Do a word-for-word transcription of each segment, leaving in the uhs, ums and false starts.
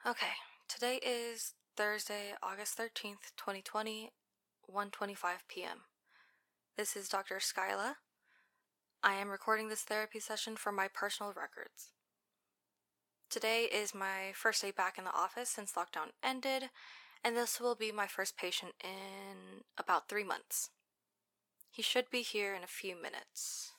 Okay, today is Thursday, August thirteenth, twenty twenty, one twenty-five p.m. This is Doctor Skyla. I am recording this therapy session for my personal records. Today is my first day back in the office since lockdown ended, and this will be my first patient in about three months. He should be here in a few minutes.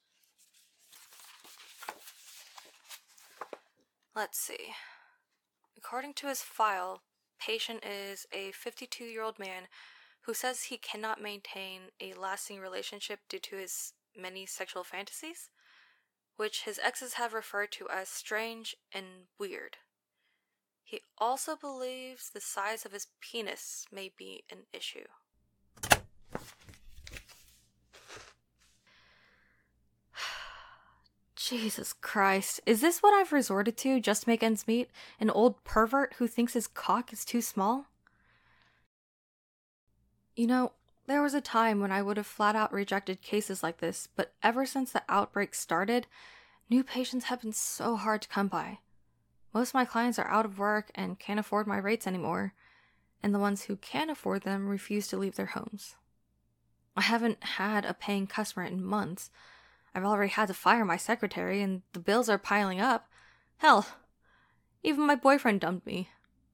Let's see. According to his file, patient is a fifty-two-year-old man who says he cannot maintain a lasting relationship due to his many sexual fantasies, which his exes have referred to as strange and weird. He also believes the size of his penis may be an issue. Jesus Christ, is this what I've resorted to just to make ends meet? An old pervert who thinks his cock is too small? You know, there was a time when I would have flat out rejected cases like this, but ever since the outbreak started, new patients have been so hard to come by. Most of my clients are out of work and can't afford my rates anymore, and the ones who can afford them refuse to leave their homes. I haven't had a paying customer in months. I've already had to fire my secretary, and the bills are piling up. Hell, even my boyfriend dumped me.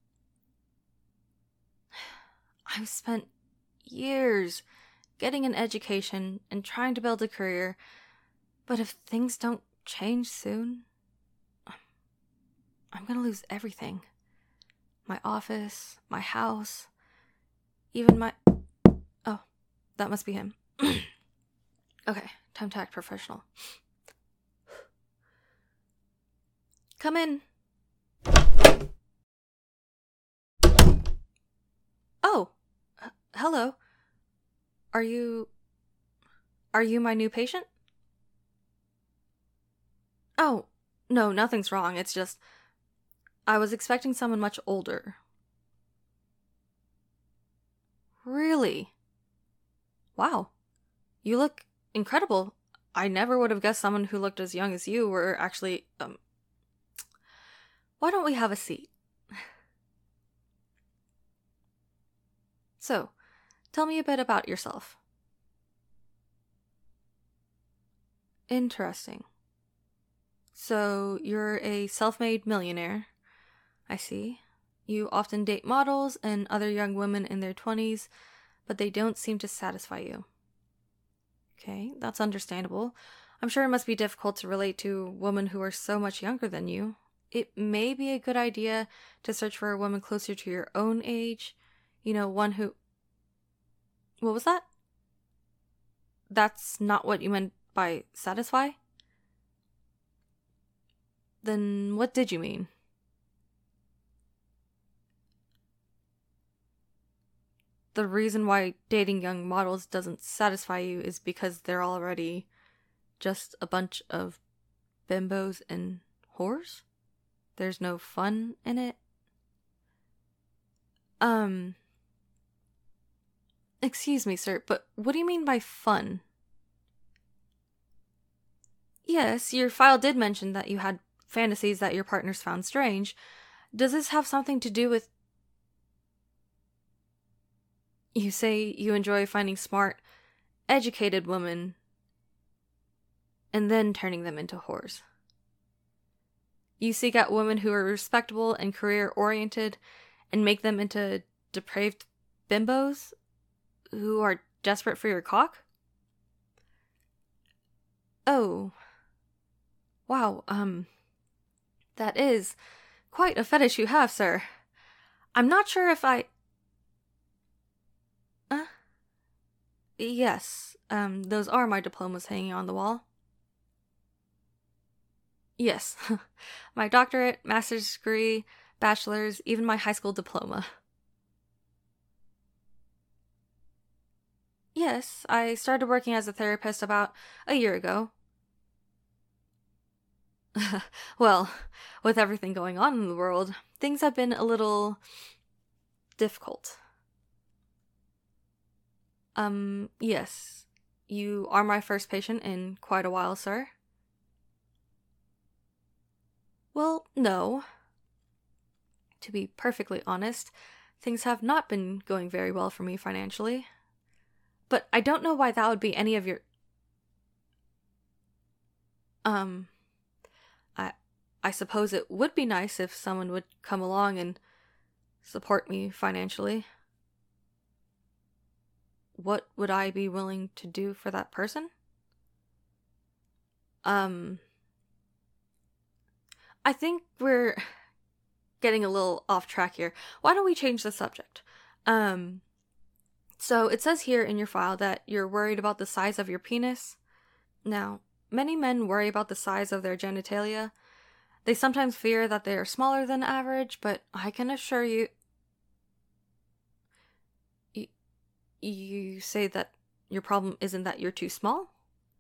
I've spent years getting an education and trying to build a career, but if things don't change soon, I'm gonna lose everything. My office, my house, even my... Oh, that must be him. Okay, time to act professional. Come in. Oh, h- hello. Are you... Are you my new patient? Oh, no, nothing's wrong. It's just... I was expecting someone much older. Really? Wow. You look incredible. I never would have guessed someone who looked as young as you were actually, um... Why don't we have a seat? So, tell me a bit about yourself. Interesting. So, you're a self-made millionaire. I see. You often date models and other young women in their twenties, but they don't seem to satisfy you. Okay, that's understandable. I'm sure it must be difficult to relate to women who are so much younger than you. It may be a good idea to search for a woman closer to your own age. You know, one who... What was that? That's not what you meant by satisfy? Then what did you mean? The reason why dating young models doesn't satisfy you is because they're already just a bunch of bimbos and whores? There's no fun in it? Um... Excuse me, sir, but what do you mean by fun? Yes, your file did mention that you had fantasies that your partners found strange. Does this have something to do with... You say you enjoy finding smart, educated women and then turning them into whores. You seek out women who are respectable and career-oriented and make them into depraved bimbos who are desperate for your cock? Oh. Wow, um... that is quite a fetish you have, sir. I'm not sure if I... Uh? Yes, um, those are my diplomas hanging on the wall. Yes, my doctorate, master's degree, bachelor's, even my high school diploma. Yes, I started working as a therapist about a year ago. Well, with everything going on in the world, things have been a little difficult. Um, yes. You are my first patient in quite a while, sir. Well, no. To be perfectly honest, things have not been going very well for me financially. But I don't know why that would be any of your... Um, I, I suppose it would be nice if someone would come along and support me financially. What would I be willing to do for that person? Um, I think we're getting a little off track here. Why don't we change the subject? Um, so it says here in your file that you're worried about the size of your penis. Now, many men worry about the size of their genitalia. They sometimes fear that they are smaller than average, but I can assure you... You, you say that your problem isn't that you're too small?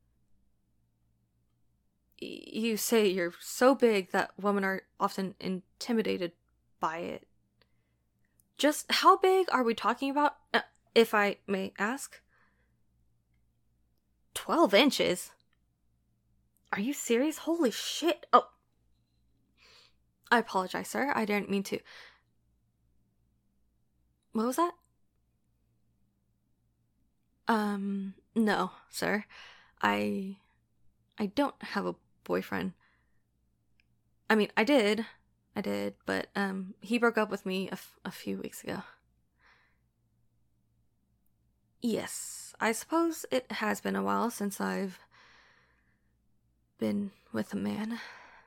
You say you're so big that women are often intimidated by it. Just how big are we talking about, uh, if I may ask? Twelve inches? Are you serious? Holy shit. Oh. I apologize, sir. I didn't mean to. What was that? Um, no, sir. I... I don't have a boyfriend. I mean, I did. I did, but, um, he broke up with me a, f- a few weeks ago. Yes, I suppose it has been a while since I've been with a man.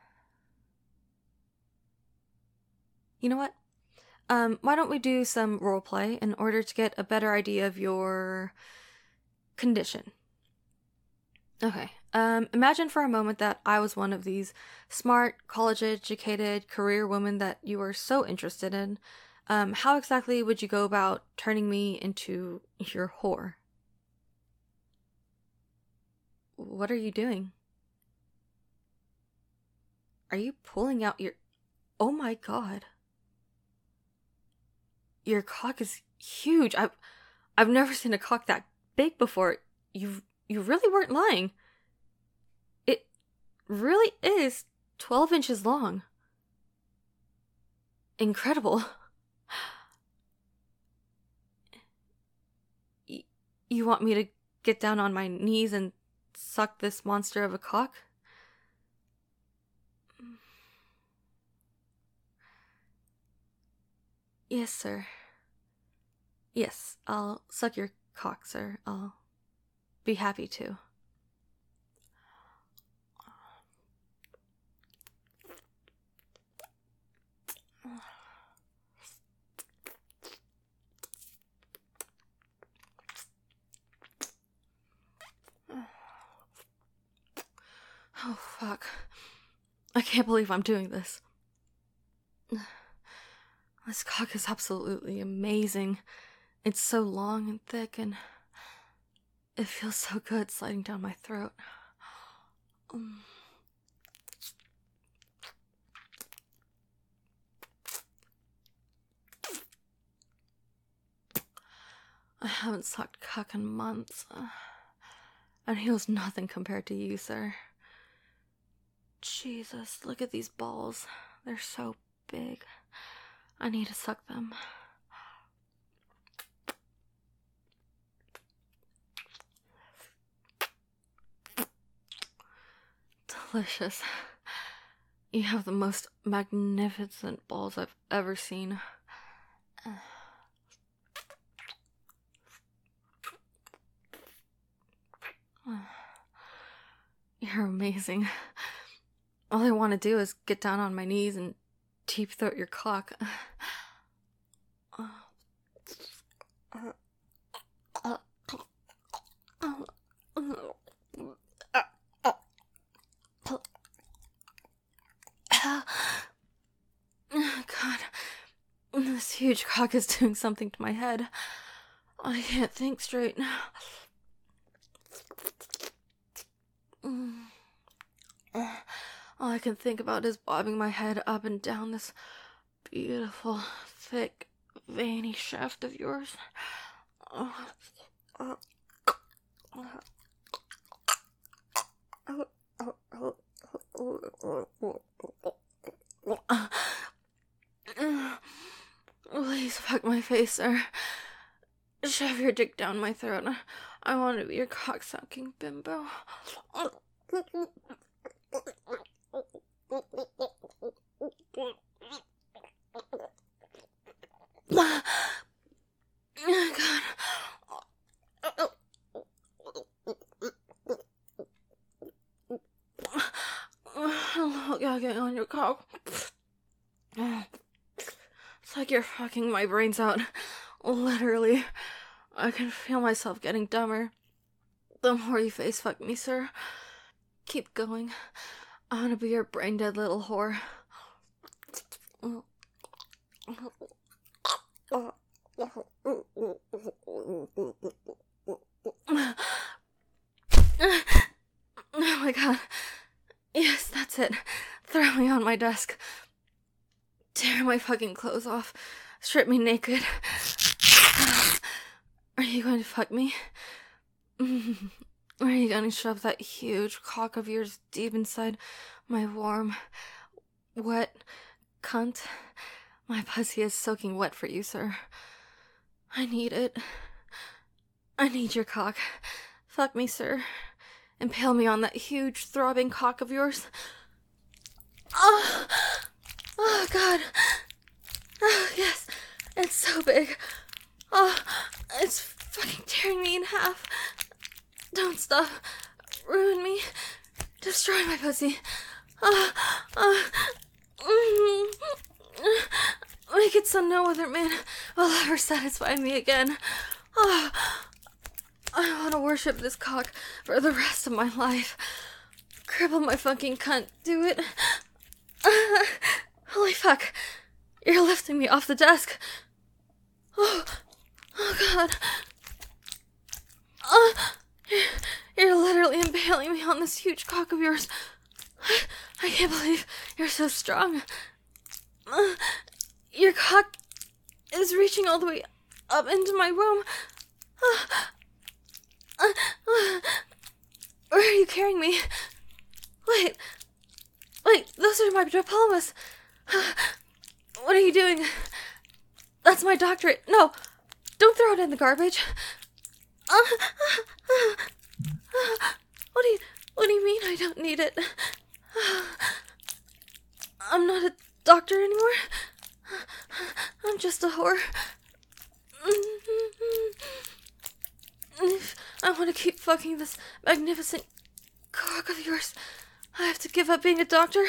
You know what? Um, why don't we do some roleplay in order to get a better idea of your condition? Okay. Um, imagine for a moment that I was one of these smart, college-educated career women that you were so interested in. Um, how exactly would you go about turning me into your whore? What are you doing? Are you pulling out your... Oh my god. Your cock is huge. I've, I've never seen a cock that big before. You, you really weren't lying. It really is twelve inches long. Incredible. Y- you want me to get down on my knees and suck this monster of a cock? Yes, sir. Yes, I'll suck your cock, sir. I'll be happy to. Oh, fuck. I can't believe I'm doing this. This cock is absolutely amazing. It's so long and thick, and it feels so good sliding down my throat. Um. I haven't sucked cock in months, uh, and he was nothing compared to you, sir. Jesus, look at these balls. They're so big. I need to suck them. Delicious. You have the most magnificent balls I've ever seen. You're amazing. All I want to do is get down on my knees and deep throat your cock. God, this huge cock is doing something to my head. I can't think straight. All I can think about is bobbing my head up and down this beautiful, thick, veiny shaft of yours. my face, sir. Shove your dick down my throat. I want to be your cocksucking bimbo. Oh, God. I'm gagging on your cock. It's like you're fucking my brains out. Literally. I can feel myself getting dumber. The more you face fuck me, sir. Keep going. I want to be your brain dead little whore. Oh my God. Yes, that's it. Throw me on my desk. Tear my fucking clothes off. Strip me naked. Are you going to fuck me? Are you going to shove that huge cock of yours deep inside my warm, wet cunt? My pussy is soaking wet for you, sir. I need it. I need your cock. Fuck me, sir. Impale me on that huge, throbbing cock of yours. Oh, oh God. Oh, yes. It's so big. Oh, it's fucking tearing me in half. Don't stop. Ruin me. Destroy my pussy. Oh, oh. Mm-hmm. Make it so no other man will ever satisfy me again. Oh, I want to worship this cock for the rest of my life. Cripple my fucking cunt. Do it. Uh, holy fuck. You're lifting me off the desk. Oh, oh God. Oh, you're, you're literally impaling me on this huge cock of yours. I, I can't believe you're so strong. Uh, your cock is reaching all the way up into my womb. Uh, uh, uh, where are you carrying me? Wait, wait, those are my diplomas. Uh, what are you doing? That's my doctorate. No, don't throw it in the garbage. Uh, uh, uh, uh, what do you, what do you mean I don't need it? Uh, I'm not a doctor anymore. I'm just a whore. If I want to keep fucking this magnificent cock of yours, I have to give up being a doctor.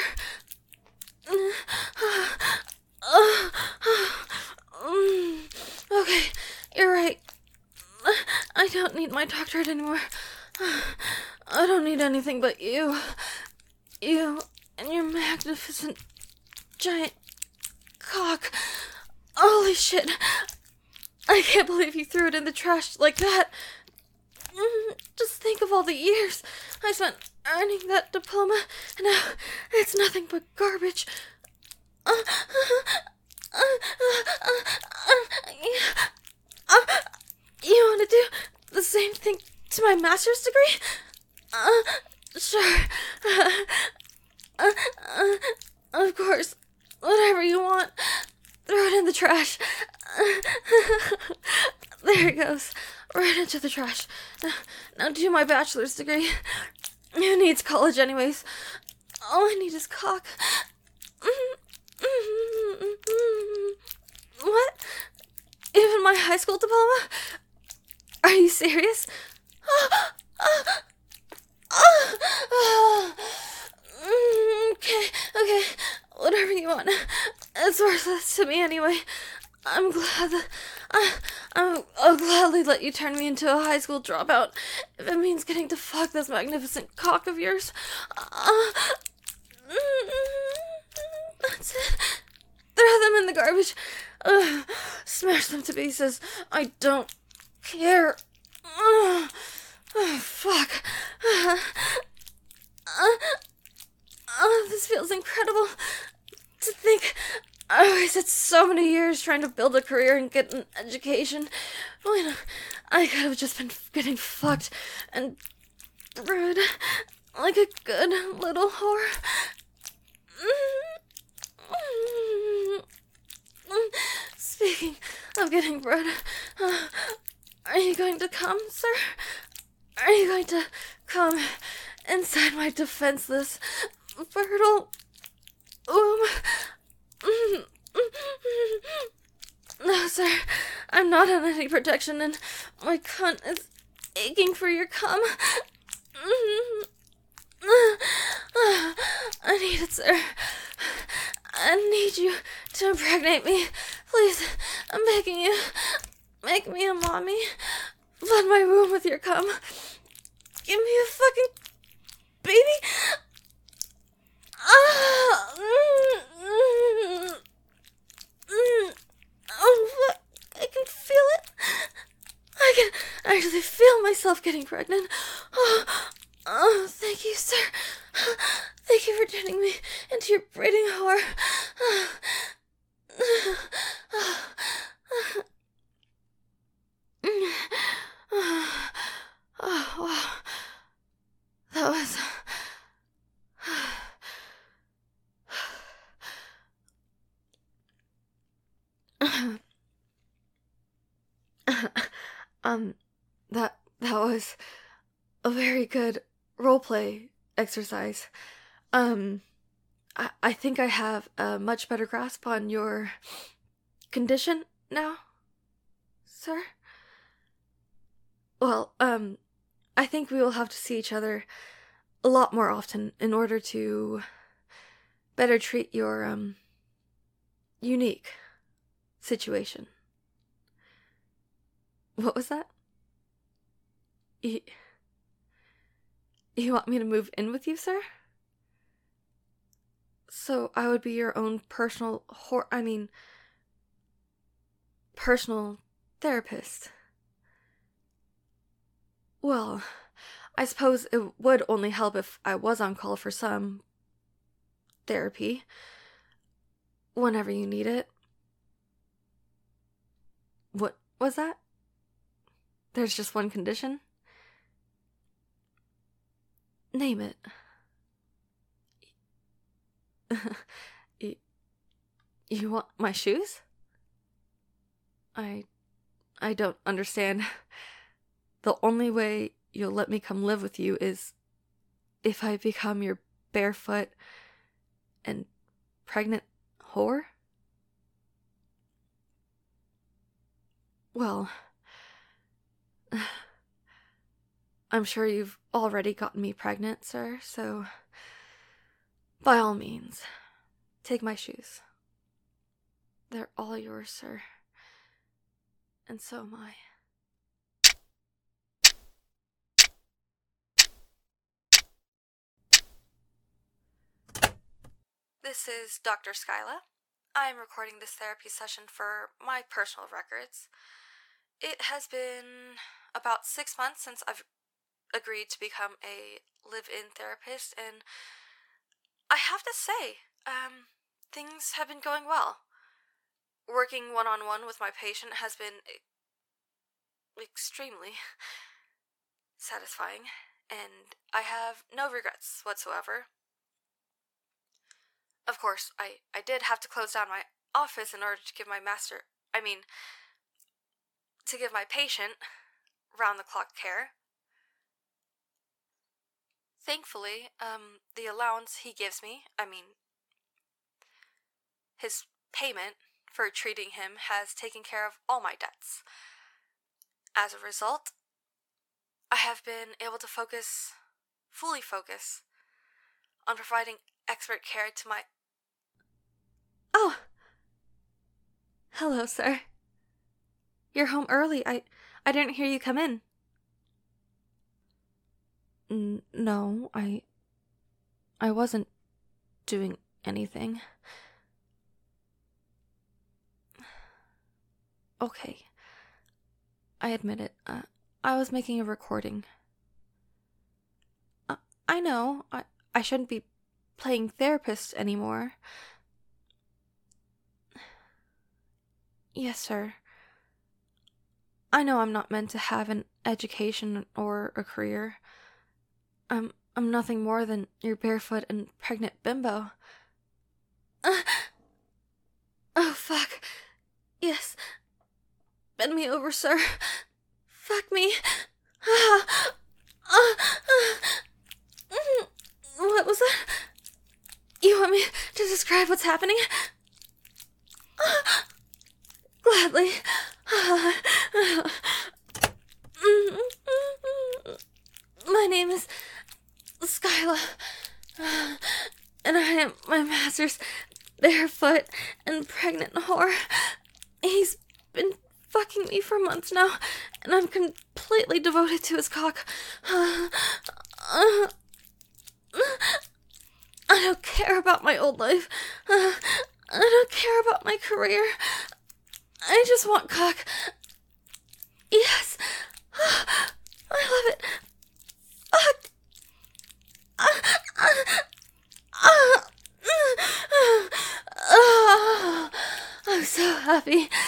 Okay, you're right. I don't need my doctorate anymore. I don't need anything but you. You and your magnificent giant cock. Holy shit. I can't believe you threw it in the trash like that. Just think of all the years I spent earning that diploma, and now it's nothing but garbage. Uh, uh, uh, uh, uh, you want to do the same thing to my master's degree? Uh, sure. Uh, uh, uh, of course. Whatever you want. Throw it in the trash. There it goes. Right into the trash. Now do my bachelor's degree. Who needs college anyways? All I need is cock. What? Even my high school diploma? Are you serious? Okay, okay. Whatever you want. It's worthless to me anyway. I'm glad that I, I'm, I'll gladly let you turn me into a high school dropout if it means getting to fuck this magnificent cock of yours. Uh, that's it. Throw them in the garbage. Uh, smash them to pieces. I don't care. Uh, oh, fuck. Uh, uh, uh, this feels incredible. To think I wasted so many years trying to build a career and get an education when I could have just been getting fucked and brewed like a good little whore. Speaking I'm getting blood. Uh, are you going to come, sir? Are you going to come inside my defenseless, fertile womb? No, sir. I'm not on any protection, and my cunt is aching for your cum. I need it, sir. I need you to impregnate me. Please, I'm begging you. Make me a mommy. Flood my womb with your cum. Give me a fucking baby. Ah, mm, mm, mm. Oh, fuck. I can feel it. I can actually feel myself getting pregnant. Oh, oh, thank you, sir. Thank you for turning me into your breeding whore. Oh, wow. That was... um, that, that was a very good roleplay exercise. Um, I, I think I have a much better grasp on your condition now, sir. Well, um, I think we will have to see each other a lot more often in order to better treat your, um, unique situation. What was that? You, you want me to move in with you, sir? So I would be your own personal hor- I mean, personal therapist. Well, I suppose it would only help if I was on call for some therapy. Whenever you need it. What was that? There's just one condition? Name it. you, you want my shoes? I... I don't understand. The only way you'll let me come live with you is if I become your barefoot and pregnant whore? Well, I'm sure you've already gotten me pregnant, sir, so by all means, take my shoes. They're all yours, sir. And so am I. This is Doctor Skyla. I am recording this therapy session for my personal records. It has been about six months since I've agreed to become a live-in therapist, and I have to say, um, things have been going well. Working one-on-one with my patient has been e- extremely satisfying, and I have no regrets whatsoever. Of course, I, I did have to close down my office in order to give my master, I mean, to give my patient round-the-clock care. Thankfully, um, the allowance he gives me, I mean, his payment for treating him has taken care of all my debts. As a result, I have been able to focus, fully focus, on providing expert care to my... Oh! Hello, sir. You're home early. I, I didn't hear you come in. N- no, I... I wasn't doing anything. Okay. I admit it. Uh, I was making a recording. Uh, I know. I, I shouldn't be playing therapist anymore. Yes, sir. I know I'm not meant to have an education or a career. I'm I'm nothing more than your barefoot and pregnant bimbo. Uh, oh, fuck. Yes. Bend me over, sir. Fuck me. Ah, ah, ah. What was that? You want me to describe what's happening? Ah, gladly. Ah, my name is Skyla, uh, and I am my master's barefoot and pregnant whore. He's been fucking me for months now, and I'm completely devoted to his cock. Uh, uh, I don't care about my old life. Uh, I don't care about my career. I just want cock. Yes. I love it. Fuck. I'm so happy.